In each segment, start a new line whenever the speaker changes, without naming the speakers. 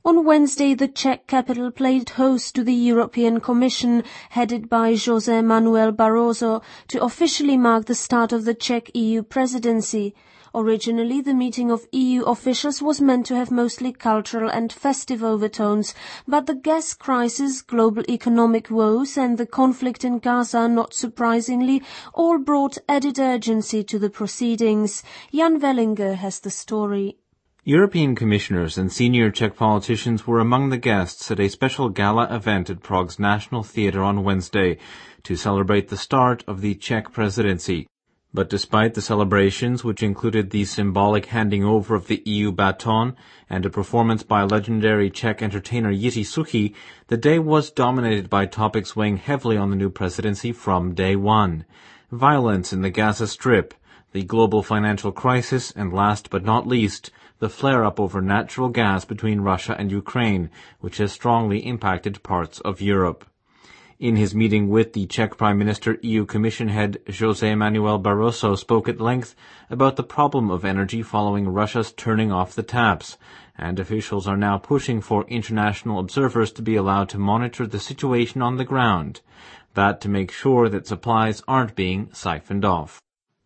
On Wednesday, the Czech capital played host to the European Commission, headed by José Manuel Barroso, to officially mark the start of the Czech EU presidency. Originally, the meeting of EU officials was meant to have mostly cultural and festive overtones, but the gas crisis, global economic woes and the conflict in Gaza, not surprisingly, all brought added urgency to the proceedings. Jan Wellinger has the story.
European commissioners and senior Czech politicians were among the guests at a special gala event at Prague's National Theatre on Wednesday to celebrate the start of the Czech presidency. But despite the celebrations, which included the symbolic handing over of the EU baton and a performance by legendary Czech entertainer Jiří Suchý, the day was dominated by topics weighing heavily on the new presidency from day one. Violence in the Gaza Strip, the global financial crisis, and last but not least, the flare-up over natural gas between Russia and Ukraine, which has strongly impacted parts of Europe. In his meeting with the Czech Prime Minister, EU Commission head José Manuel Barroso spoke at length about the problem of energy following Russia's turning off the taps, and officials are now pushing for international observers to be allowed to monitor the situation on the ground, that to make sure that supplies aren't being siphoned off.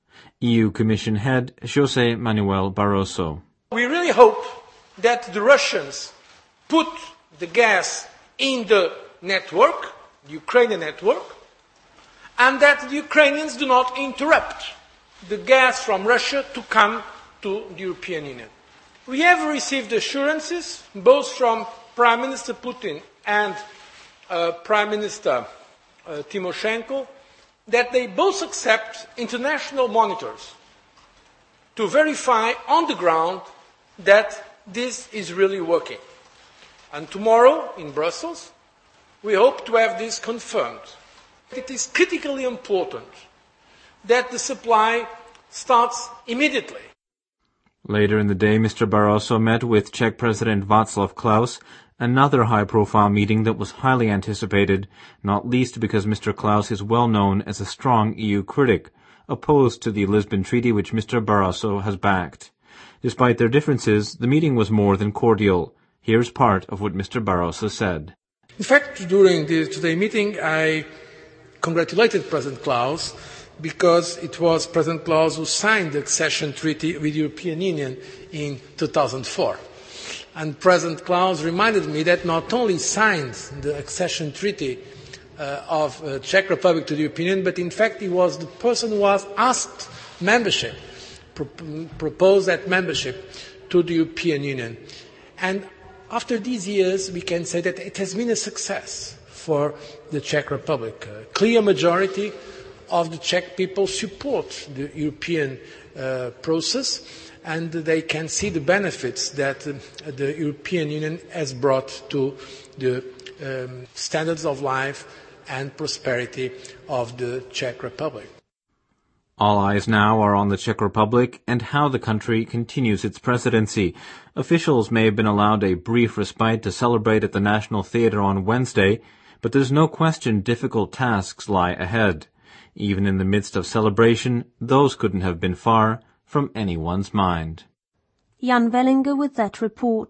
EU Commission head José Manuel Barroso.
We really hope that the Russians put the gas in the network, the Ukrainian network, and that the Ukrainians do not interrupt the gas from Russia to come to the European Union. We have received assurances both from Prime Minister Putin and Prime Minister Tymoshenko that they both accept international monitors to verify on the ground that this is really working. And tomorrow in Brussels, we hope to have this confirmed. It is critically important that the supply starts immediately.
Later in the day, Mr. Barroso met with Czech President Václav Klaus, another high-profile meeting that was highly anticipated, not least because Mr. Klaus is well known as a strong EU critic, opposed to the Lisbon Treaty which Mr. Barroso has backed. Despite their differences, the meeting was more than cordial. Here's part of what Mr. Barroso said.
In fact, during today's meeting, I congratulated President Klaus because it was President Klaus who signed the accession treaty with the European Union in 2004. And President Klaus reminded me that not only signed the accession treaty of the Czech Republic to the European Union, but in fact he was the person who was asked membership, proposed that membership to the European Union. And after these years, we can say that it has been a success for the Czech Republic. A clear majority of the Czech people support the European process, and they can see the benefits that the European Union has brought to the standards of life and prosperity of the Czech Republic.
All eyes now are on the Czech Republic and how the country continues its presidency. Officials may have been allowed a brief respite to celebrate at the National Theatre on Wednesday, but there's no question difficult tasks lie ahead. Even in the midst of celebration, those couldn't have been far from anyone's mind.
Jan Wellinger with that report.